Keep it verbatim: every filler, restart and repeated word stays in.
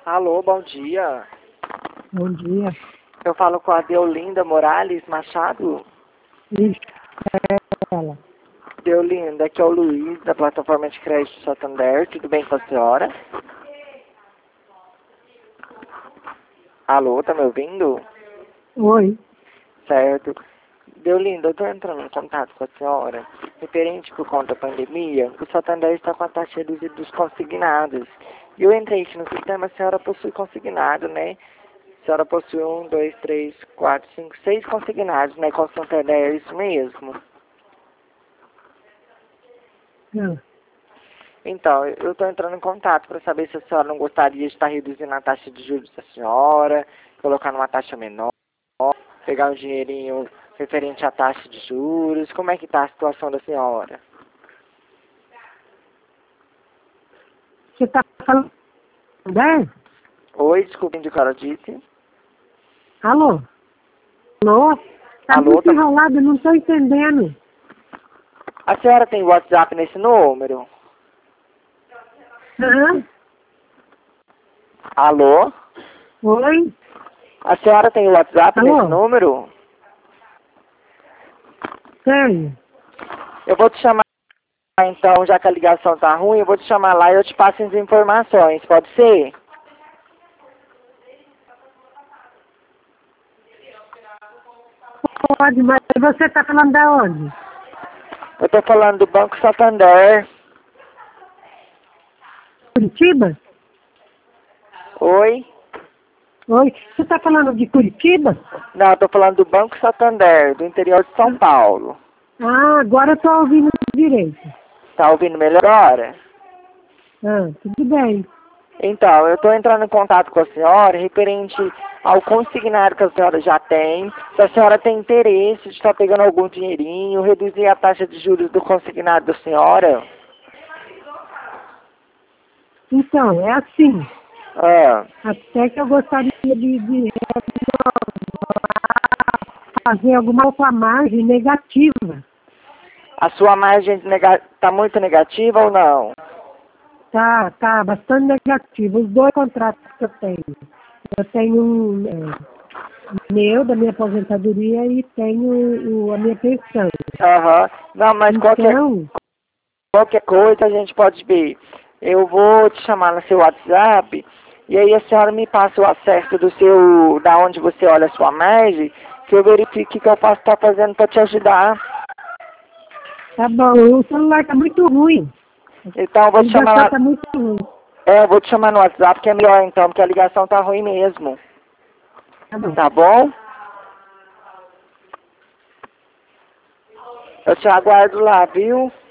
Alô, bom dia. Bom dia. Eu falo com a Deolinda Morales Machado. Isso, é ela. Deolinda, aqui é o Luiz, da plataforma de crédito Santander. Tudo bem com a senhora? Alô, tá me ouvindo? Oi. Certo. Deolinda, eu estou entrando em contato com a senhora. Referente por conta da pandemia, o Santander está com a taxa reduzida dos consignados. E eu entrei aqui no sistema, a senhora possui consignado, né? A senhora possui um, dois, três, quatro, cinco, seis consignados, né? Com o Santander, é isso mesmo? Não. Então, eu estou entrando em contato para saber se a senhora não gostaria de estar reduzindo a taxa de juros da senhora, colocar numa taxa menor, pegar um dinheirinho referente à taxa de juros. Como é que está a situação da senhora? Você está falando? Né? Oi, desculpe de que ela disse. Alô? Alô? Tá Alô, muito tá... enrolado, eu não estou entendendo. A senhora tem WhatsApp nesse número? Aham. Alô? Oi? A senhora tem WhatsApp Alô? nesse número? Tenho. Eu vou te chamar então, já que a ligação tá ruim, eu vou te chamar lá e eu te passo as informações, pode ser? Pode, mas você está falando da onde? Eu tô falando do Banco Santander. Curitiba? Oi? Oi? Você está falando de Curitiba? Não, eu tô falando do Banco Santander, do interior de São Paulo. Ah, agora eu estou ouvindo direito. Tá ouvindo melhor agora? Ah, tudo bem. Então, eu estou entrando em contato com a senhora referente ao consignário que a senhora já tem. Se a senhora tem interesse de estar pegando algum dinheirinho, reduzir a taxa de juros do consignário da senhora. Então, é assim. Ah, Até que eu gostaria de, de fazer alguma outra margem negativa. a sua margem está muito negativa ou não? Tá, tá, bastante negativo. Os dois contratos que eu tenho. Eu tenho um é, meu, da minha aposentadoria, e tenho o, a minha pensão. Aham. Não, mas qualquer, Então, qualquer coisa a gente pode ver. Eu vou te chamar no seu WhatsApp e aí a senhora me passa o acesso do seu, da onde você olha a sua margem, que eu verifique o que eu posso estar fazendo para te ajudar. tá bom, o celular tá muito ruim. Então eu A vou te chamar ligação lá. tá muito ruim. É, eu vou te chamar no WhatsApp que é melhor então, porque a ligação tá ruim mesmo. Tá bom. Tá bom? Eu te aguardo lá, viu?